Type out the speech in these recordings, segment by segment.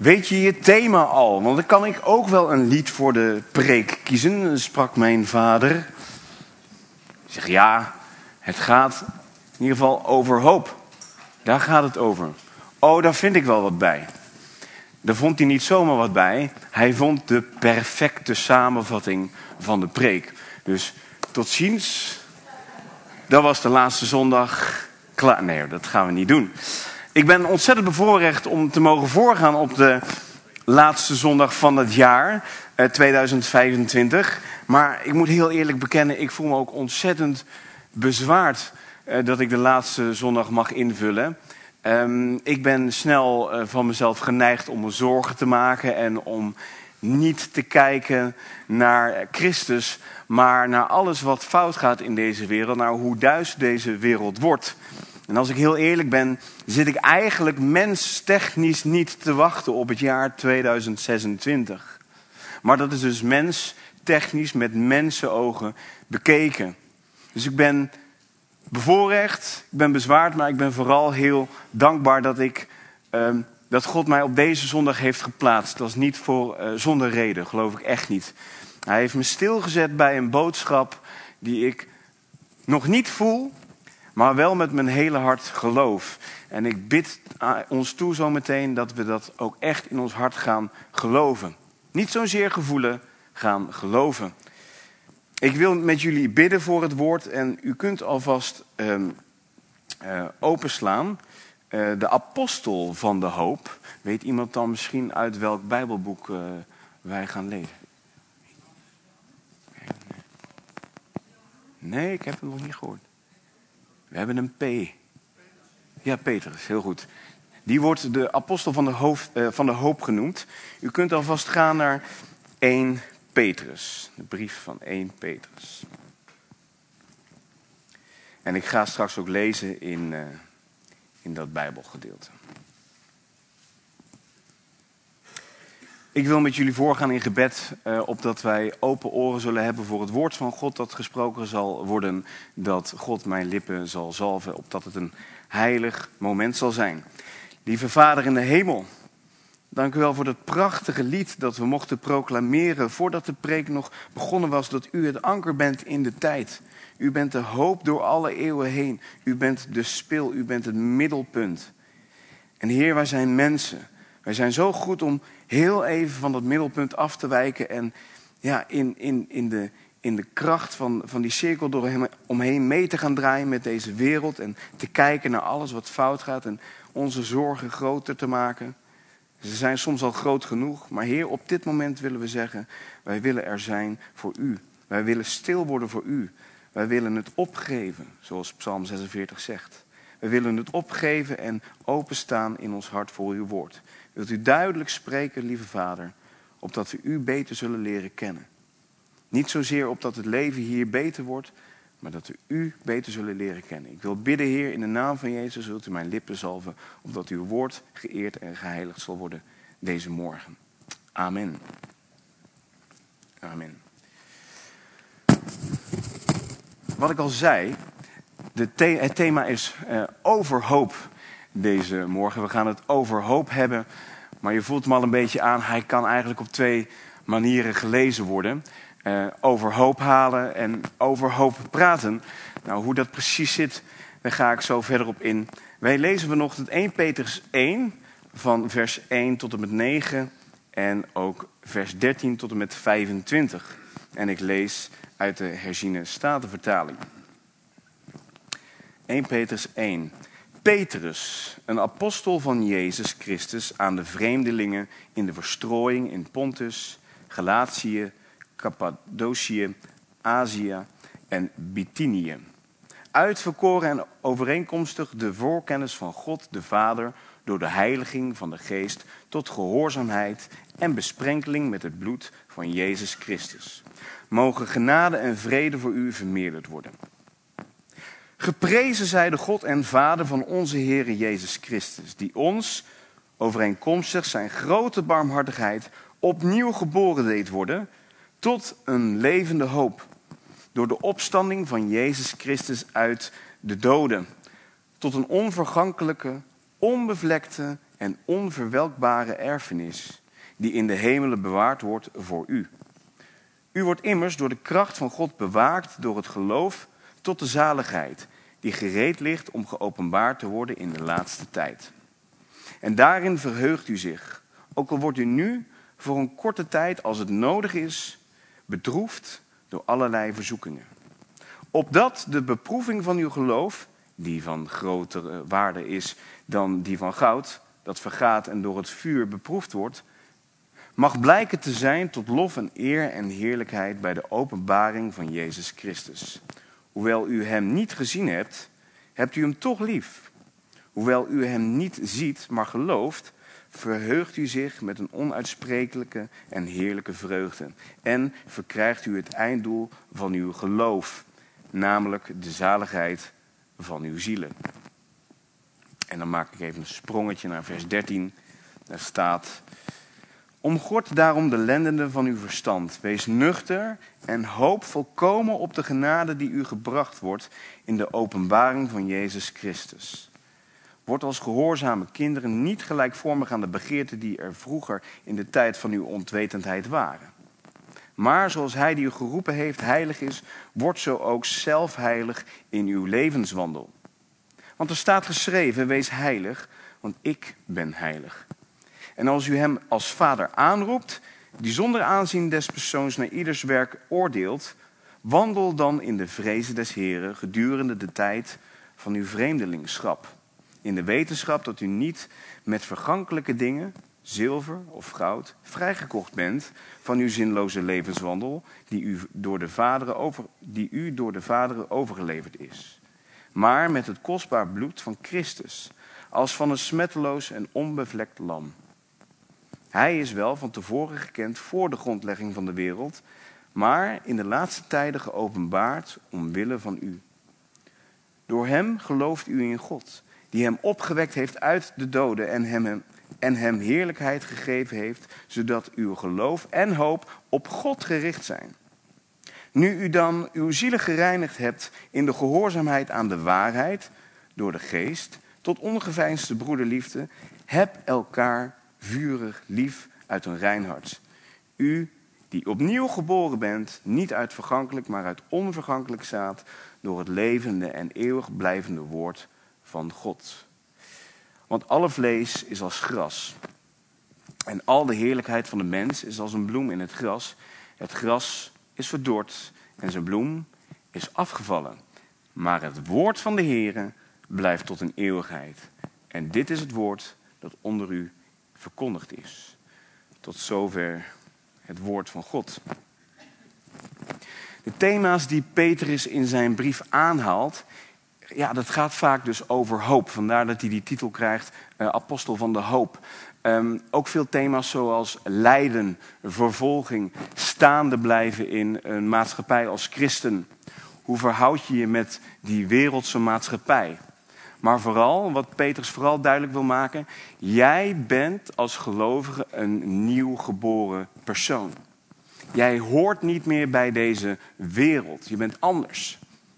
Weet je je thema al? Want dan kan ik ook wel een lied voor de preek kiezen, sprak mijn vader. Ik zeg ja, het gaat in ieder geval over hoop. Daar gaat het over. Oh, daar vind ik wel wat bij. Daar vond hij niet zomaar wat bij. Hij vond de perfecte samenvatting van de preek. Dus tot ziens. Dat was de laatste zondag. Klaar. Nee, dat gaan we niet doen. Ik ben ontzettend bevoorrecht om te mogen voorgaan op de laatste zondag van het jaar 2025. Maar ik moet heel eerlijk bekennen, ik voel me ook ontzettend bezwaard dat ik de laatste zondag mag invullen. Ik ben snel van mezelf geneigd om me zorgen te maken en om niet te kijken naar Christus, maar naar alles wat fout gaat in deze wereld, naar hoe duister deze wereld wordt. En als ik heel eerlijk ben, zit ik eigenlijk menstechnisch niet te wachten op het jaar 2026. Maar dat is dus menstechnisch met mensenogen bekeken. Dus ik ben bevoorrecht, ik ben bezwaard, maar ik ben vooral heel dankbaar dat God mij op deze zondag heeft geplaatst. Dat is niet zonder reden, geloof ik echt niet. Hij heeft me stilgezet bij een boodschap die ik nog niet voel, maar wel met mijn hele hart geloof. En ik bid ons toe zometeen dat we dat ook echt in ons hart gaan geloven. Niet zozeer gevoelen, gaan geloven. Ik wil met jullie bidden voor het woord en u kunt alvast openslaan. De apostel van de hoop. Weet iemand dan misschien uit welk Bijbelboek wij gaan lezen? Nee, ik heb hem nog niet gehoord. We hebben een P. Ja, Petrus, heel goed. Die wordt de apostel van de hoop genoemd. U kunt alvast gaan naar 1 Petrus. De brief van 1 Petrus. En ik ga straks ook lezen in dat Bijbelgedeelte. Ik wil met jullie voorgaan in gebed, opdat wij open oren zullen hebben voor het woord van God dat gesproken zal worden. Dat God mijn lippen zal zalven, opdat het een heilig moment zal zijn. Lieve Vader in de hemel, dank u wel voor dat prachtige lied dat we mochten proclameren voordat de preek nog begonnen was. Dat u het anker bent in de tijd. U bent de hoop door alle eeuwen heen. U bent de spil, u bent het middelpunt. En Heer, wij zijn mensen. Wij zijn zo goed om heel even van dat middelpunt af te wijken en ja, in de kracht van die cirkel omheen mee te gaan draaien met deze wereld en te kijken naar alles wat fout gaat en onze zorgen groter te maken. Ze zijn soms al groot genoeg, maar Heer, op dit moment willen we zeggen, wij willen er zijn voor u. Wij willen stil worden voor u. Wij willen het opgeven, zoals Psalm 46 zegt. We willen het opgeven en openstaan in ons hart voor uw woord. Wilt u duidelijk spreken, lieve Vader, opdat we u beter zullen leren kennen. Niet zozeer opdat het leven hier beter wordt, maar dat we u beter zullen leren kennen. Ik wil bidden, Heer, in de naam van Jezus, zult u mijn lippen zalven, opdat uw woord geëerd en geheiligd zal worden deze morgen. Amen. Amen. Wat ik al zei, het thema is over hoop deze morgen. We gaan het over hoop hebben, maar je voelt hem al een beetje aan. Hij kan eigenlijk op 2 manieren gelezen worden. Over hoop halen en over hoop praten. Nou, hoe dat precies zit, daar ga ik zo verder op in. Wij lezen vanochtend 1 Petrus 1 van vers 1 tot en met 9 en ook vers 13 tot en met 25. En ik lees uit de herziene statenvertaling. 1 Petrus 1. Petrus, een apostel van Jezus Christus aan de vreemdelingen in de verstrooiing in Pontus, Galatië, Cappadocië, Azië en Bithynië. Uitverkoren en overeenkomstig de voorkennis van God de Vader door de heiliging van de Geest tot gehoorzaamheid en besprenkeling met het bloed van Jezus Christus. Mogen genade en vrede voor u vermeerderd worden. Geprezen zij de God en Vader van onze Heere Jezus Christus, die ons, overeenkomstig zijn grote barmhartigheid, opnieuw geboren deed worden tot een levende hoop, door de opstanding van Jezus Christus uit de doden, tot een onvergankelijke, onbevlekte en onverwelkbare erfenis die in de hemelen bewaard wordt voor u. U wordt immers door de kracht van God bewaakt door het geloof tot de zaligheid die gereed ligt om geopenbaard te worden in de laatste tijd. En daarin verheugt u zich, ook al wordt u nu voor een korte tijd, als het nodig is, bedroefd door allerlei verzoekingen. Opdat de beproeving van uw geloof, die van grotere waarde is dan die van goud, dat vergaat en door het vuur beproefd wordt, mag blijken te zijn tot lof en eer en heerlijkheid bij de openbaring van Jezus Christus. Hoewel u hem niet gezien hebt, hebt u hem toch lief. Hoewel u hem niet ziet, maar gelooft, verheugt u zich met een onuitsprekelijke en heerlijke vreugde. En verkrijgt u het einddoel van uw geloof, namelijk de zaligheid van uw zielen. En dan maak ik even een sprongetje naar vers 13. Daar staat: omgord daarom de lendenen van uw verstand. Wees nuchter en hoop volkomen op de genade die u gebracht wordt in de openbaring van Jezus Christus. Word als gehoorzame kinderen niet gelijkvormig aan de begeerten die er vroeger in de tijd van uw onwetendheid waren. Maar zoals hij die u geroepen heeft heilig is, word zo ook zelf heilig in uw levenswandel. Want er staat geschreven, wees heilig, want ik ben heilig. En als u hem als vader aanroept, die zonder aanzien des persoons naar ieders werk oordeelt, wandel dan in de vrezen des Heren gedurende de tijd van uw vreemdelingschap. In de wetenschap dat u niet met vergankelijke dingen, zilver of goud, vrijgekocht bent van uw zinloze levenswandel die u door de vaderen overgeleverd is. Maar met het kostbaar bloed van Christus, als van een smetteloos en onbevlekt lam. Hij is wel van tevoren gekend voor de grondlegging van de wereld, maar in de laatste tijden geopenbaard omwille van u. Door hem gelooft u in God, die hem opgewekt heeft uit de doden en hem heerlijkheid gegeven heeft, zodat uw geloof en hoop op God gericht zijn. Nu u dan uw zielen gereinigd hebt in de gehoorzaamheid aan de waarheid, door de geest, tot ongeveinsde broederliefde, heb elkaar vurig lief uit een rein hart. U die opnieuw geboren bent, niet uit vergankelijk, maar uit onvergankelijk zaad, door het levende en eeuwig blijvende woord van God. Want alle vlees is als gras. En al de heerlijkheid van de mens is als een bloem in het gras. Het gras is verdord en zijn bloem is afgevallen. Maar het woord van de Heere blijft tot een eeuwigheid. En dit is het woord dat onder u verkondigd is. Tot zover het woord van God. De thema's die Petrus in zijn brief aanhaalt, ja, dat gaat vaak dus over hoop. Vandaar dat hij die titel krijgt, apostel van de hoop. Ook veel thema's zoals lijden, vervolging, staande blijven in een maatschappij als christen. Hoe verhoud je je met die wereldse maatschappij? Maar vooral, wat Petrus vooral duidelijk wil maken, jij bent als gelovige een nieuw geboren persoon. Jij hoort niet meer bij deze wereld, je bent anders.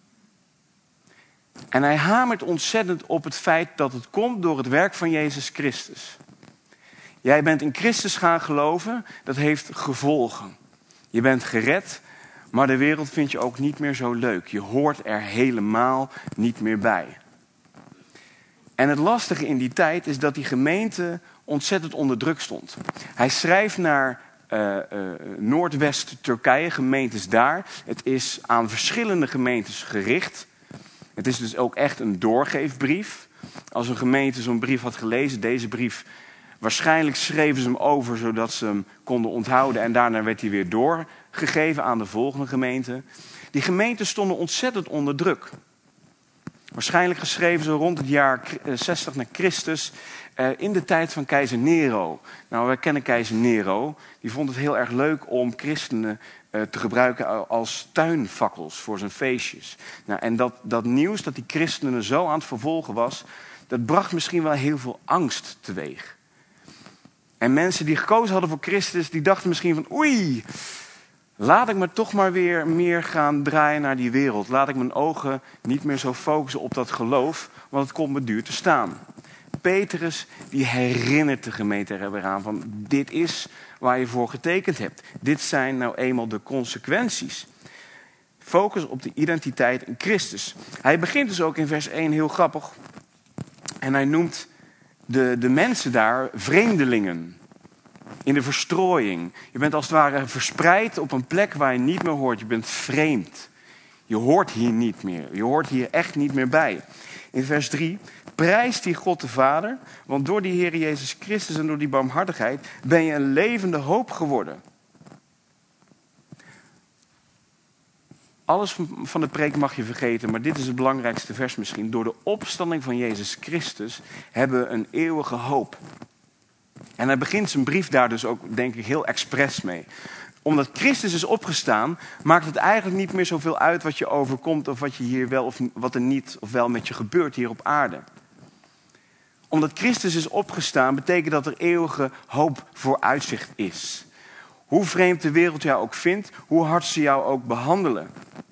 En hij hamert ontzettend op het feit dat het komt door het werk van Jezus Christus. Jij bent in Christus gaan geloven, dat heeft gevolgen. Je bent gered, maar de wereld vind je ook niet meer zo leuk. Je hoort er helemaal niet meer bij. En het lastige in die tijd is dat die gemeente ontzettend onder druk stond. Hij schrijft naar Noordwest-Turkije, gemeentes daar. Het is aan verschillende gemeentes gericht. Het is dus ook echt een doorgeefbrief. Als een gemeente zo'n brief had gelezen, deze brief, waarschijnlijk schreven ze hem over zodat ze hem konden onthouden. En daarna werd hij weer doorgegeven aan de volgende gemeente. Die gemeenten stonden ontzettend onder druk. Waarschijnlijk geschreven zo rond het jaar 60 na Christus, in de tijd van keizer Nero. Nou, wij kennen keizer Nero. Die vond het heel erg leuk om christenen te gebruiken als tuinfakkels voor zijn feestjes. Nou, en dat nieuws dat die christenen zo aan het vervolgen was, dat bracht misschien wel heel veel angst teweeg. En mensen die gekozen hadden voor Christus, die dachten misschien van oei, laat ik me toch maar weer meer gaan draaien naar die wereld. Laat ik mijn ogen niet meer zo focussen op dat geloof, want het komt me duur te staan. Petrus die herinnert de gemeente er weer aan van dit is waar je voor getekend hebt. Dit zijn nou eenmaal de consequenties. Focus op de identiteit in Christus. Hij begint dus ook in vers 1 heel grappig. En hij noemt de mensen daar vreemdelingen. In de verstrooiing. Je bent als het ware verspreid op een plek waar je niet meer hoort. Je bent vreemd. Je hoort hier niet meer. Je hoort hier echt niet meer bij. In vers 3. Prijst die God de Vader. Want door die Heer Jezus Christus en door die barmhartigheid ben je een levende hoop geworden. Alles van de preek mag je vergeten, maar dit is het belangrijkste vers misschien. Door de opstanding van Jezus Christus hebben we een eeuwige hoop. En hij begint zijn brief daar dus ook, denk ik, heel expres mee. Omdat Christus is opgestaan, maakt het eigenlijk niet meer zoveel uit wat je overkomt of wat je hier wel of wat er niet of wel met je gebeurt hier op aarde. Omdat Christus is opgestaan, betekent dat er eeuwige hoop vooruitzicht is. Hoe vreemd de wereld jou ook vindt, hoe hard ze jou ook behandelen.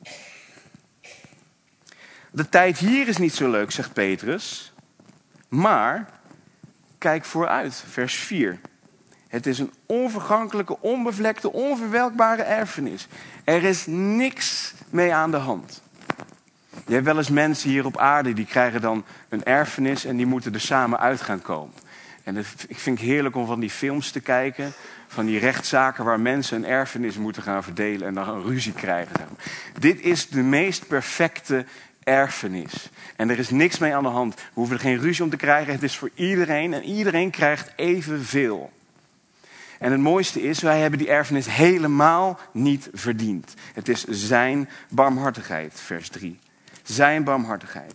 De tijd hier is niet zo leuk, zegt Petrus. Maar kijk vooruit, vers 4. Het is een onvergankelijke, onbevlekte, onverwelkbare erfenis. Er is niks mee aan de hand. Je hebt wel eens mensen hier op aarde die krijgen dan een erfenis en die moeten er samen uit gaan komen. En ik vind het heerlijk om van die films te kijken, van die rechtszaken waar mensen een erfenis moeten gaan verdelen en dan een ruzie krijgen. Dit is de meest perfecte erfenis. En er is niks mee aan de hand. We hoeven er geen ruzie om te krijgen. Het is voor iedereen en iedereen krijgt evenveel. En het mooiste is, wij hebben die erfenis helemaal niet verdiend. Het is zijn barmhartigheid, vers 3. Zijn barmhartigheid.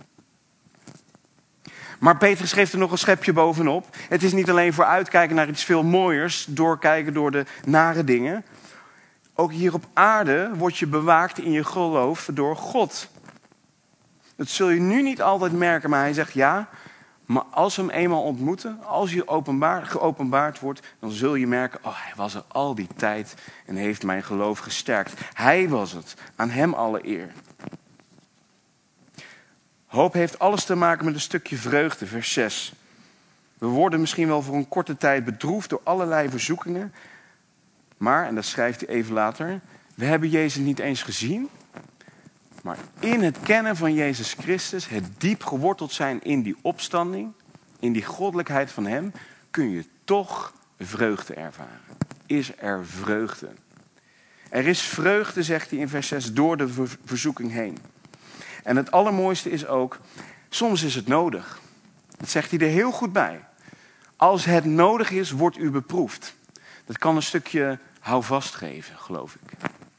Maar Petrus geeft er nog een schepje bovenop. Het is niet alleen vooruitkijken naar iets veel mooiers, doorkijken door de nare dingen. Ook hier op aarde word je bewaakt in je geloof door God. Dat zul je nu niet altijd merken, maar hij zegt ja. Maar als we hem eenmaal ontmoeten, als je geopenbaard wordt, dan zul je merken, oh, hij was er al die tijd en heeft mijn geloof gesterkt. Hij was het, aan hem alle eer. Hoop heeft alles te maken met een stukje vreugde, vers 6. We worden misschien wel voor een korte tijd bedroefd door allerlei verzoekingen. Maar, en dat schrijft hij even later, we hebben Jezus niet eens gezien. Maar in het kennen van Jezus Christus, het diep geworteld zijn in die opstanding, in die goddelijkheid van hem, kun je toch vreugde ervaren. Is er vreugde. Er is vreugde, zegt hij in vers 6, door de verzoeking heen. En het allermooiste is ook, soms is het nodig. Dat zegt hij er heel goed bij. Als het nodig is, wordt u beproefd. Dat kan een stukje houvast geven, geloof ik.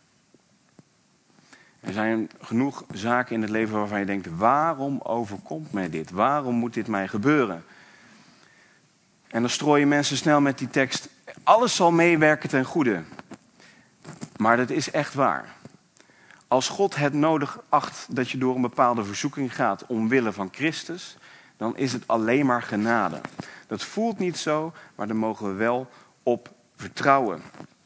Er zijn genoeg zaken in het leven waarvan je denkt, waarom overkomt mij dit? Waarom moet dit mij gebeuren? En dan strooien mensen snel met die tekst, alles zal meewerken ten goede. Maar dat is echt waar. Als God het nodig acht dat je door een bepaalde verzoeking gaat omwille van Christus, dan is het alleen maar genade. Dat voelt niet zo, maar daar mogen we wel op vertrouwen.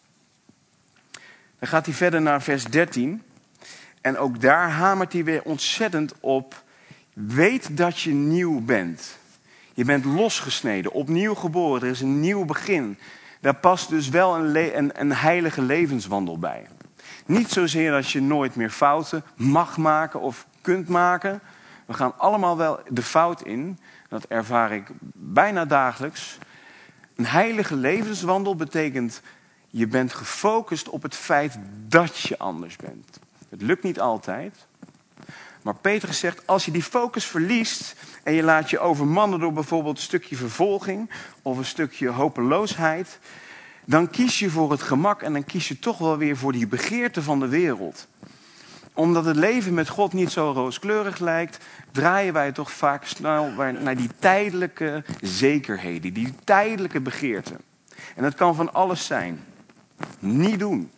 Dan gaat hij verder naar vers 13. En ook daar hamert hij weer ontzettend op. Weet dat je nieuw bent. Je bent losgesneden, opnieuw geboren. Er is een nieuw begin. Daar past dus wel een heilige levenswandel bij. Niet zozeer dat je nooit meer fouten mag maken of kunt maken. We gaan allemaal wel de fout in. Dat ervaar ik bijna dagelijks. Een heilige levenswandel betekent, je bent gefocust op het feit dat je anders bent. Het lukt niet altijd. Maar Petrus zegt, als je die focus verliest en je laat je overmannen door bijvoorbeeld een stukje vervolging of een stukje hopeloosheid, dan kies je voor het gemak en dan kies je toch wel weer voor die begeerte van de wereld. Omdat het leven met God niet zo rooskleurig lijkt, draaien wij toch vaak snel naar die tijdelijke zekerheden, die tijdelijke begeerten. En dat kan van alles zijn. Niet doen.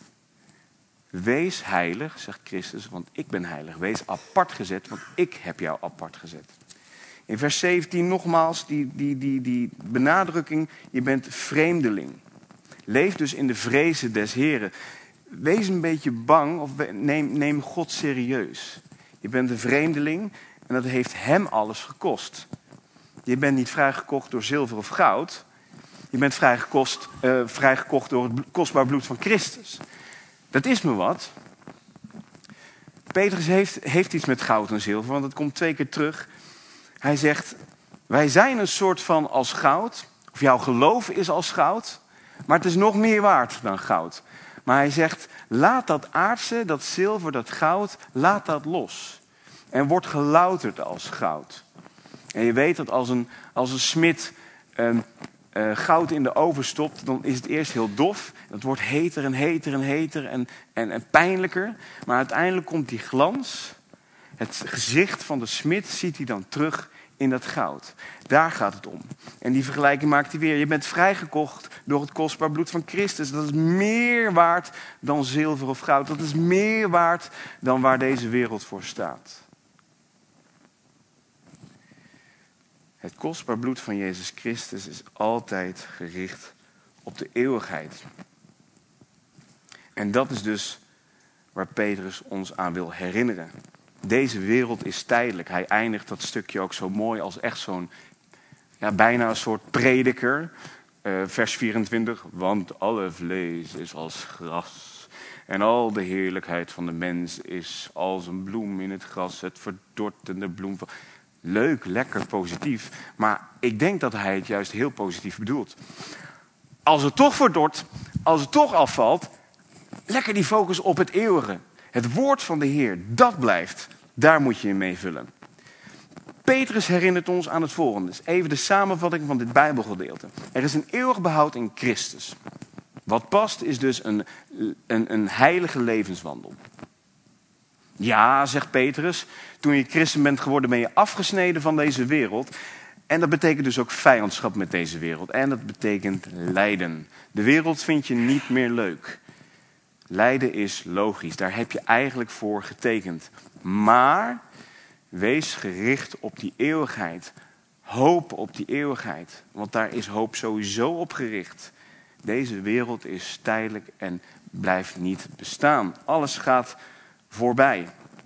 Wees heilig, zegt Christus, want ik ben heilig. Wees apart gezet, want ik heb jou apart gezet. In vers 17 nogmaals die benadrukking, je bent vreemdeling. Leef dus in de vrezen des Heren. Wees een beetje bang of neem God serieus. Je bent een vreemdeling en dat heeft hem alles gekost. Je bent niet vrijgekocht door zilver of goud. Je bent vrijgekocht door het kostbaar bloed van Christus. Dat is me wat. Petrus heeft iets met goud en zilver, want het komt 2 keer terug. Hij zegt, wij zijn een soort van als goud. Of jouw geloof is als goud. Maar het is nog meer waard dan goud. Maar hij zegt, laat dat aardse, dat zilver, dat goud, laat dat los. En word gelouterd als goud. En je weet dat als een smid goud in de oven stopt, dan is het eerst heel dof. Het wordt heter en heter en heter en pijnlijker. Maar uiteindelijk komt die glans, het gezicht van de smid, ziet hij dan terug in dat goud. Daar gaat het om. En die vergelijking maakt hij weer. Je bent vrijgekocht door het kostbaar bloed van Christus. Dat is meer waard dan zilver of goud. Dat is meer waard dan waar deze wereld voor staat. Het kostbaar bloed van Jezus Christus is altijd gericht op de eeuwigheid. En dat is dus waar Petrus ons aan wil herinneren. Deze wereld is tijdelijk. Hij eindigt dat stukje ook zo mooi als echt zo'n, bijna een soort prediker. Vers 24. Want alle vlees is als gras. En al de heerlijkheid van de mens is als een bloem in het gras. Het verdortende bloem van... Leuk, lekker, positief. Maar ik denk dat hij het juist heel positief bedoelt. Als het toch verdort, als het toch afvalt, lekker die focus op het eeuwige. Het woord van de Heer, dat blijft. Daar moet je in meevullen. Petrus herinnert ons aan het volgende. Dus even de samenvatting van dit Bijbelgedeelte. Er is een eeuwig behoud in Christus. Wat past is dus een heilige levenswandel. Ja, zegt Petrus, toen je christen bent geworden ben je afgesneden van deze wereld. En dat betekent dus ook vijandschap met deze wereld. En dat betekent lijden. De wereld vind je niet meer leuk. Lijden is logisch, daar heb je eigenlijk voor getekend. Maar wees gericht op die eeuwigheid. Hoop op die eeuwigheid, want daar is hoop sowieso op gericht. Deze wereld is tijdelijk en blijft niet bestaan. Alles gaat voorbij.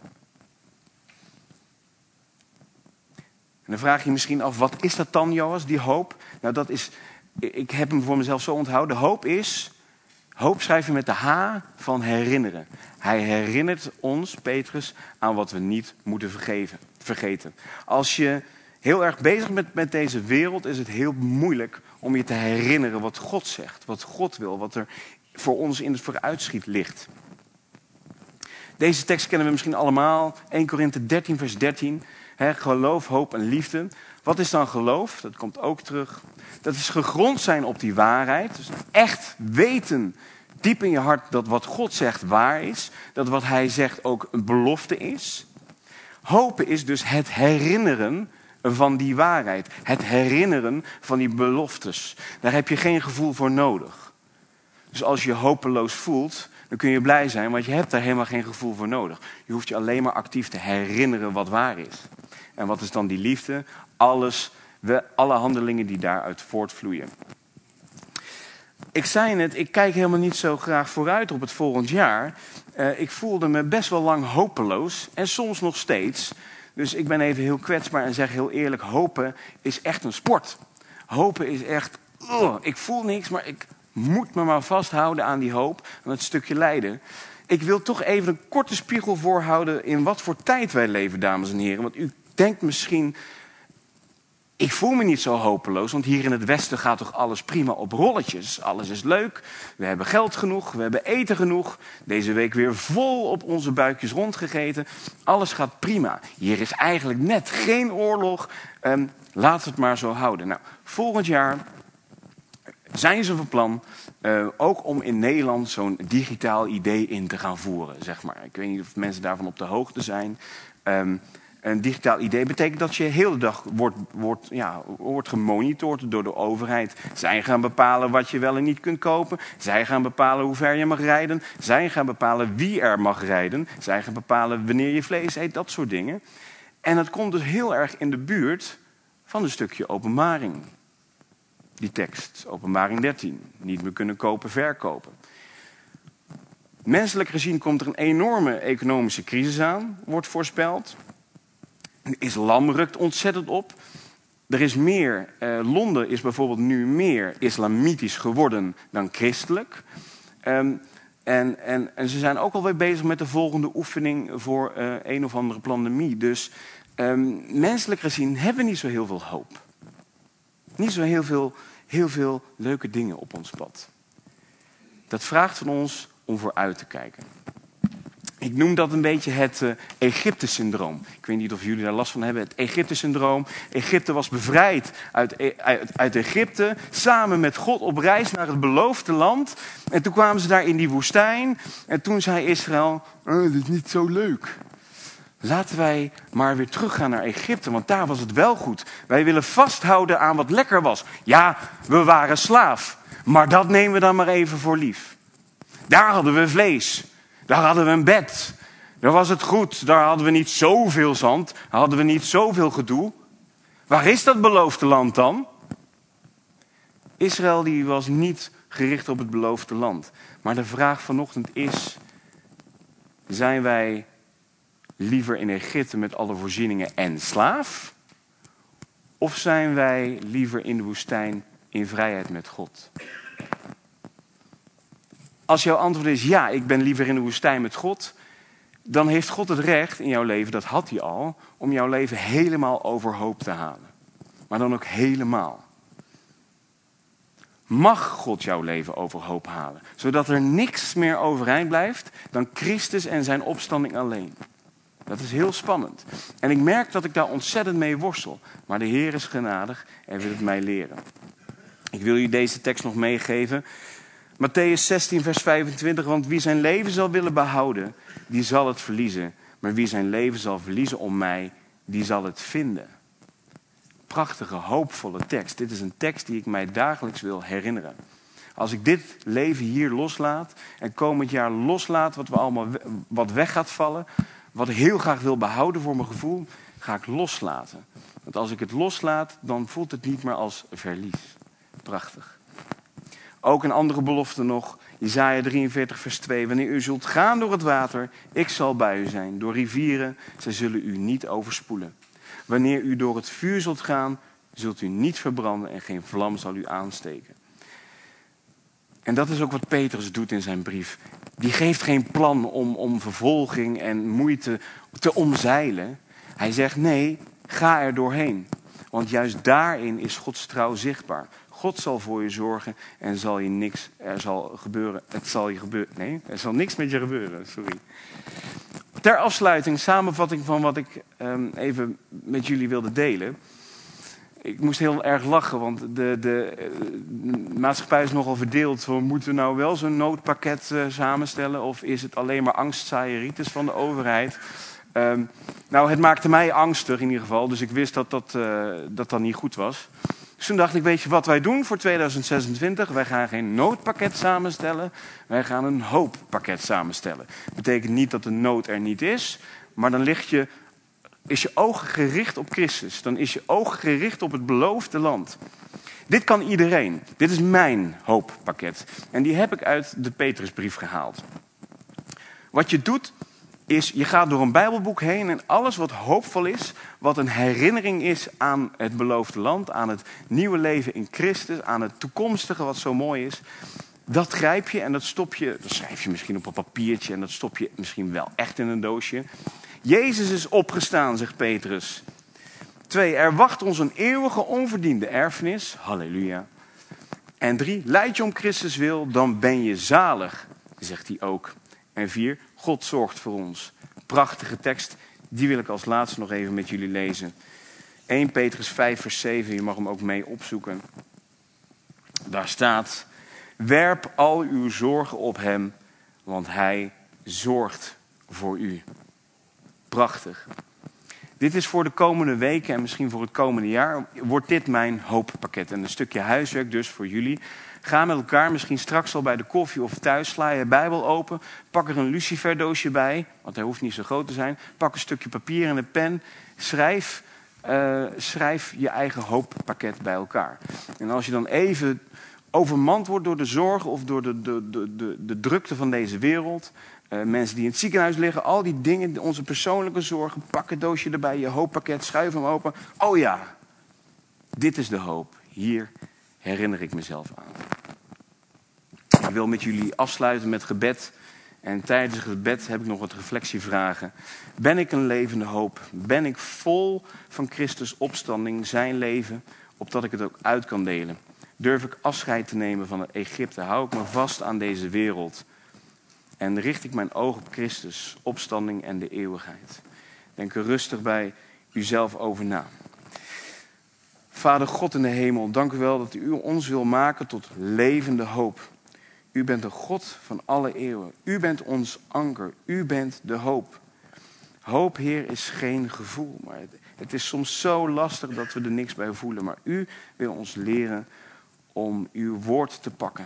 En dan vraag je je misschien af, wat is dat dan, Joas, die hoop? Nou, dat is, ik heb hem voor mezelf zo onthouden. Hoop schrijf je met de H van herinneren. Hij herinnert ons, Petrus, aan wat we niet moeten vergeten. Als je heel erg bezig bent met deze wereld, is het heel moeilijk om je te herinneren wat God zegt. Wat God wil, wat er voor ons in het vooruitschiet ligt. Deze tekst kennen we misschien allemaal. 1 Korinthe 13 vers 13. Geloof, hoop en liefde. Wat is dan geloof? Dat komt ook terug. Dat is gegrond zijn op die waarheid. Dus echt weten diep in je hart dat wat God zegt waar is. Dat wat hij zegt ook een belofte is. Hopen is dus het herinneren van die waarheid. Het herinneren van die beloftes. Daar heb je geen gevoel voor nodig. Dus als je hopeloos voelt, dan kun je blij zijn, want je hebt daar helemaal geen gevoel voor nodig. Je hoeft je alleen maar actief te herinneren wat waar is. En wat is dan die liefde? Alle handelingen die daaruit voortvloeien. Ik zei net, ik kijk helemaal niet zo graag vooruit op het volgend jaar. Ik voelde me best wel lang hopeloos en soms nog steeds. Dus ik ben even heel kwetsbaar en zeg heel eerlijk, hopen is echt een sport. Hopen is echt, ik voel niks, maar ik moet me maar vasthouden aan die hoop, aan het stukje lijden. Ik wil toch even een korte spiegel voorhouden in wat voor tijd wij leven, dames en heren. Want u denkt misschien, ik voel me niet zo hopeloos, want hier in het Westen gaat toch alles prima op rolletjes. Alles is leuk, we hebben geld genoeg, we hebben eten genoeg. Deze week weer vol op onze buikjes rondgegeten. Alles gaat prima. Hier is eigenlijk net geen oorlog. Laten we het maar zo houden. Nou, volgend jaar zijn ze van plan ook om in Nederland zo'n digitaal idee in te gaan voeren, zeg maar. Ik weet niet of mensen daarvan op de hoogte zijn. Een digitaal idee betekent dat je heel de dag wordt gemonitord door de overheid. Zij gaan bepalen wat je wel en niet kunt kopen. Zij gaan bepalen hoe ver je mag rijden. Zij gaan bepalen wie er mag rijden. Zij gaan bepalen wanneer je vlees eet, dat soort dingen. En dat komt dus heel erg in de buurt van een stukje openbaring. Die tekst, openbaring 13. Niet meer kunnen kopen, verkopen. Menselijk gezien komt er een enorme economische crisis aan, wordt voorspeld. De islam rukt ontzettend op. Er is meer, Londen is bijvoorbeeld nu meer islamitisch geworden dan christelijk. En ze zijn ook alweer bezig met de volgende oefening voor een of andere pandemie. Dus menselijk gezien hebben we niet zo heel veel hoop. Niet zo heel veel leuke dingen op ons pad. Dat vraagt van ons om vooruit te kijken. Ik noem dat een beetje het Egypte-syndroom. Ik weet niet of jullie daar last van hebben. Het Egypte-syndroom. Egypte was bevrijd uit Egypte. Samen met God op reis naar het beloofde land. En toen kwamen ze daar in die woestijn. En toen zei Israël, dit is niet zo leuk. Laten wij maar weer teruggaan naar Egypte, want daar was het wel goed. Wij willen vasthouden aan wat lekker was. Ja, we waren slaaf. Maar dat nemen we dan maar even voor lief. Daar hadden we vlees. Daar hadden we een bed. Daar was het goed. Daar hadden we niet zoveel zand. Daar hadden we niet zoveel gedoe. Waar is dat beloofde land dan? Israël die was niet gericht op het beloofde land. Maar de vraag vanochtend is, zijn wij liever in Egypte met alle voorzieningen en slaaf? Of zijn wij liever in de woestijn in vrijheid met God? Als jouw antwoord is ja, ik ben liever in de woestijn met God, dan heeft God het recht in jouw leven, dat had hij al, om jouw leven helemaal overhoop te halen. Maar dan ook helemaal. Mag God jouw leven overhoop halen, zodat er niks meer overeind blijft dan Christus en zijn opstanding alleen. Dat is heel spannend. En ik merk dat ik daar ontzettend mee worstel. Maar de Heer is genadig en wil het mij leren. Ik wil je deze tekst nog meegeven. Mattheüs 16 vers 25. Want wie zijn leven zal willen behouden, die zal het verliezen. Maar wie zijn leven zal verliezen om mij, die zal het vinden. Prachtige, hoopvolle tekst. Dit is een tekst die ik mij dagelijks wil herinneren. Als ik dit leven hier loslaat en komend jaar loslaat wat weg gaat vallen, wat ik heel graag wil behouden voor mijn gevoel, ga ik loslaten. Want als ik het loslaat, dan voelt het niet meer als verlies. Prachtig. Ook een andere belofte nog. Jesaja 43 vers 2. Wanneer u zult gaan door het water, ik zal bij u zijn. Door rivieren, zij zullen u niet overspoelen. Wanneer u door het vuur zult gaan, zult u niet verbranden en geen vlam zal u aansteken. En dat is ook wat Petrus doet in zijn brief. Die geeft geen plan om vervolging en moeite te omzeilen. Hij zegt nee, ga er doorheen. Want juist daarin is Gods trouw zichtbaar. God zal voor je zorgen en er zal niks met je gebeuren. Sorry. Ter afsluiting, samenvatting van wat ik even met jullie wilde delen. Ik moest heel erg lachen, want de maatschappij is nogal verdeeld. Moeten we nou wel zo'n noodpakket samenstellen of is het alleen maar angstzaaieritis van de overheid? Nou, het maakte mij angstig in ieder geval, dus ik wist dat niet goed was. Dus toen dacht ik, weet je wat wij doen voor 2026? Wij gaan geen noodpakket samenstellen, wij gaan een hooppakket samenstellen. Dat betekent niet dat de nood er niet is, maar dan is je oog gericht op Christus. Dan is je oog gericht op het beloofde land. Dit kan iedereen. Dit is mijn hooppakket. En die heb ik uit de Petrusbrief gehaald. Wat je doet, is je gaat door een Bijbelboek heen en alles wat hoopvol is, wat een herinnering is aan het beloofde land, aan het nieuwe leven in Christus, aan het toekomstige wat zo mooi is, dat grijp je en dat schrijf je misschien op een papiertje en dat stop je misschien wel echt in een doosje. Jezus is opgestaan, zegt Petrus. 2, er wacht ons een eeuwige onverdiende erfenis. Halleluja. En 3, leid je om Christus wil, dan ben je zalig, zegt hij ook. En 4, God zorgt voor ons. Prachtige tekst, die wil ik als laatste nog even met jullie lezen. 1 Petrus 5 vers 7, je mag hem ook mee opzoeken. Daar staat, werp al uw zorgen op hem, want hij zorgt voor u. Prachtig. Dit is voor de komende weken en misschien voor het komende jaar, wordt dit mijn hooppakket. En een stukje huiswerk dus voor jullie. Ga met elkaar, misschien straks al bij de koffie of thuis, sla je Bijbel open. Pak er een luciferdoosje bij, want hij hoeft niet zo groot te zijn. Pak een stukje papier en een pen. Schrijf je eigen hooppakket bij elkaar. En als je dan even overmand wordt door de zorgen of door de drukte van deze wereld, mensen die in het ziekenhuis liggen, al die dingen, onze persoonlijke zorgen, pak het doosje erbij, je hooppakket, schuif hem open. Oh ja, Dit is de hoop. Hier herinner ik mezelf aan. Ik wil met jullie afsluiten met gebed. En tijdens het gebed heb ik nog wat reflectievragen. Ben ik een levende hoop? Ben ik vol van Christus opstanding, zijn leven, opdat ik het ook uit kan delen? Durf ik afscheid te nemen van Egypte? Hou ik me vast aan deze wereld? En richt ik mijn oog op Christus, opstanding en de eeuwigheid? Denk er rustig bij uzelf over na. Vader God in de hemel, dank u wel dat u ons wil maken tot levende hoop. U bent de God van alle eeuwen. U bent ons anker. U bent de hoop. Hoop, Heer, is geen gevoel. Maar het is soms zo lastig dat we er niks bij voelen. Maar u wil ons leren om uw woord te pakken.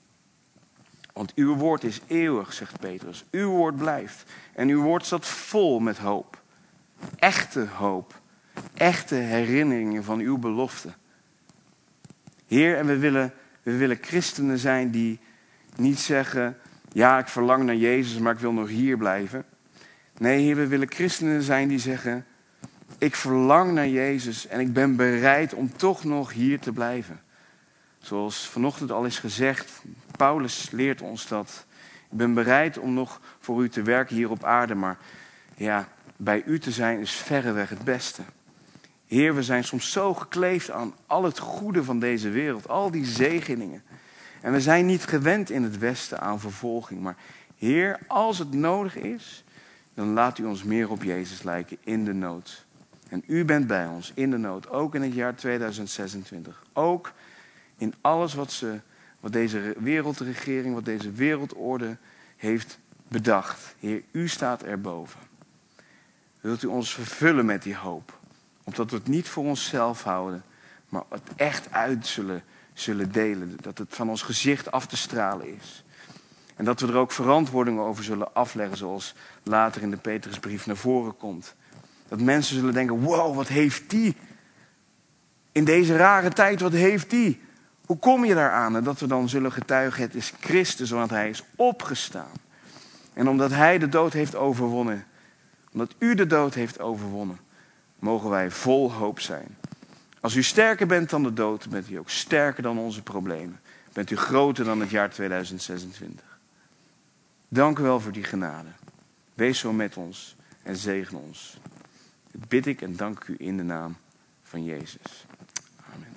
Want uw woord is eeuwig, zegt Petrus. Uw woord blijft. En uw woord staat vol met hoop. Echte hoop. Echte herinneringen van uw belofte. Heer, en we willen christenen zijn die niet zeggen, ja, ik verlang naar Jezus, maar ik wil nog hier blijven. Nee, Heer, we willen christenen zijn die zeggen, ik verlang naar Jezus en ik ben bereid om toch nog hier te blijven. Zoals vanochtend al is gezegd, Paulus leert ons dat. Ik ben bereid om nog voor u te werken hier op aarde, maar ja, bij u te zijn is verreweg het beste. Heer, we zijn soms zo gekleefd aan al het goede van deze wereld, al die zegeningen. En we zijn niet gewend in het Westen aan vervolging. Maar Heer, als het nodig is, dan laat u ons meer op Jezus lijken in de nood. En u bent bij ons in de nood, ook in het jaar 2026. Ook in alles wat deze wereldregering, wat deze wereldorde heeft bedacht. Heer, u staat erboven. Wilt u ons vervullen met die hoop? Omdat we het niet voor onszelf houden, maar het echt uit zullen delen. Dat het van ons gezicht af te stralen is. En dat we er ook verantwoording over zullen afleggen, zoals later in de Petrusbrief naar voren komt. Dat mensen zullen denken, wow, wat heeft die? In deze rare tijd, wat heeft die? Hoe kom je daaraan? En dat we dan zullen getuigen, het is Christus, want hij is opgestaan. En omdat hij de dood heeft overwonnen, omdat u de dood heeft overwonnen, mogen wij vol hoop zijn. Als u sterker bent dan de dood, bent u ook sterker dan onze problemen. Bent u groter dan het jaar 2026. Dank u wel voor die genade. Wees zo met ons en zegen ons. Dit bid ik en dank u in de naam van Jezus. Amen.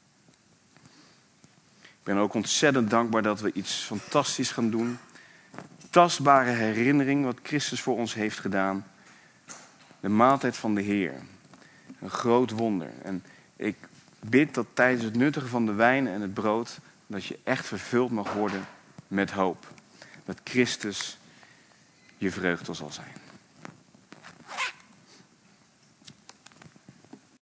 Ik ben ook ontzettend dankbaar dat we iets fantastisch gaan doen. Tastbare herinnering wat Christus voor ons heeft gedaan. De maaltijd van de Heer. Een groot wonder. En ik bid dat tijdens het nuttigen van de wijn en het brood, dat je echt vervuld mag worden met hoop. Dat Christus je vreugde zal zijn.